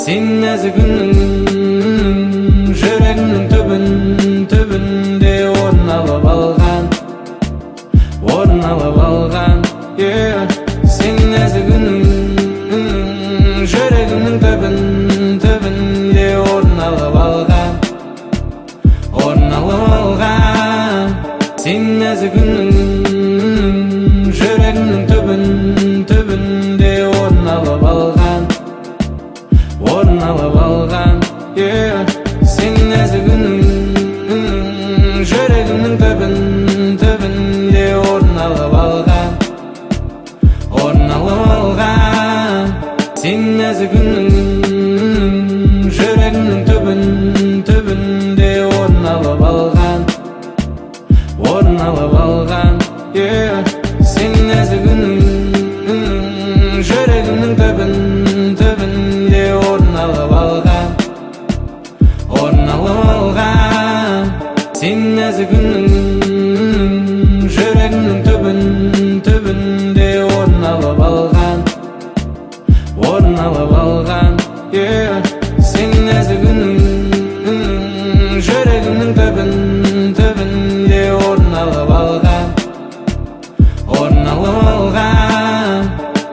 Sen nәзігінің жүрегімнің түбінде орын алып алған Сен нәзігінің жүрегімнің түбінде орын алып алған Сен нәзігінің жүрегімнің түбінде орын алып алған Сен нәзігінің жүрегімнің түбінде орын алып алған Сен нәзігінің жүрегімнің түбінде орын алып алған Сен нәзігінің жүрегімнің түбінде орын алып алған Сен нәзігінің жүрегімнің түбінде орын алып алған